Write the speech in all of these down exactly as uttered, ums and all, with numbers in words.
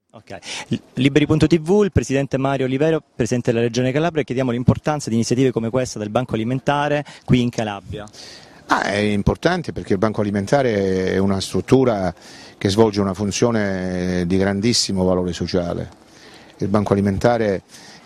Ok. Liberi punto tivù, il presidente Mario Olivero, presidente della Regione Calabria, chiediamo l'importanza di iniziative come questa del Banco Alimentare qui in Calabria. Ah, è importante perché il Banco Alimentare è una struttura che svolge una funzione di grandissimo valore sociale. Il Banco Alimentare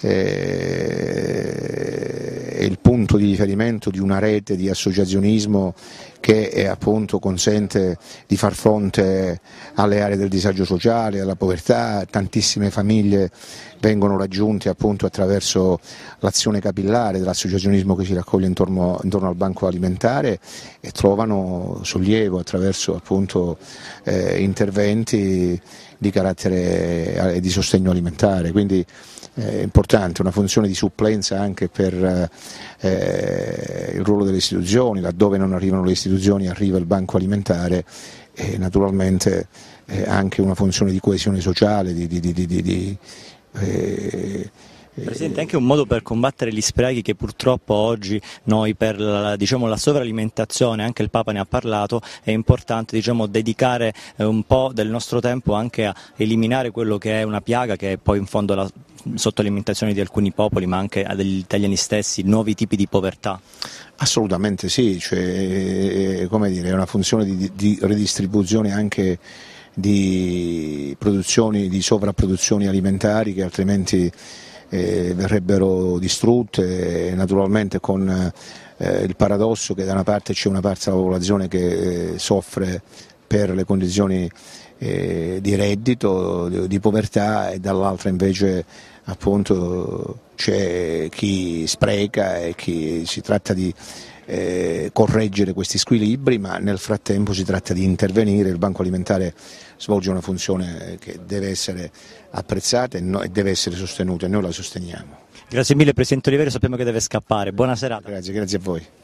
è il punto di riferimento di una rete di associazionismo che è, appunto, consente di far fronte alle aree del disagio sociale, alla povertà. Tantissime famiglie vengono raggiunte, appunto, attraverso l'azione capillare dell'associazionismo che si raccoglie intorno, intorno al Banco Alimentare e trovano sollievo attraverso, appunto, eh, interventi di carattere e di sostegno alimentare. Quindi è importante, una funzione di supplenza anche per eh, il ruolo delle istituzioni. Laddove non arrivano le istituzioni arriva il Banco Alimentare, e naturalmente eh, anche una funzione di coesione sociale, di, di, di, di, di eh, Presidente, anche un modo per combattere gli sprechi che purtroppo oggi noi, per la, diciamo, la sovralimentazione, anche il Papa ne ha parlato, è importante, diciamo, dedicare eh, un po' del nostro tempo anche a eliminare quello che è una piaga, che è poi in fondo la sottoalimentazione di alcuni popoli, ma anche degli italiani stessi, nuovi tipi di povertà. Assolutamente sì, cioè, come dire, è una funzione di, di redistribuzione anche di produzioni, di sovrapproduzioni alimentari che altrimenti Eh, verrebbero distrutte, e naturalmente con eh, il paradosso che da una parte c'è una parte della popolazione che eh, soffre per le condizioni eh, di reddito, di, di povertà, e dall'altra invece, appunto, c'è chi spreca e chi si tratta di eh, correggere questi squilibri, ma nel frattempo si tratta di intervenire. Il Banco Alimentare svolge una funzione che deve essere apprezzata e, no, e deve essere sostenuta, e noi la sosteniamo. Grazie mille Presidente Olivero, sappiamo che deve scappare, buona serata. Grazie, grazie a voi.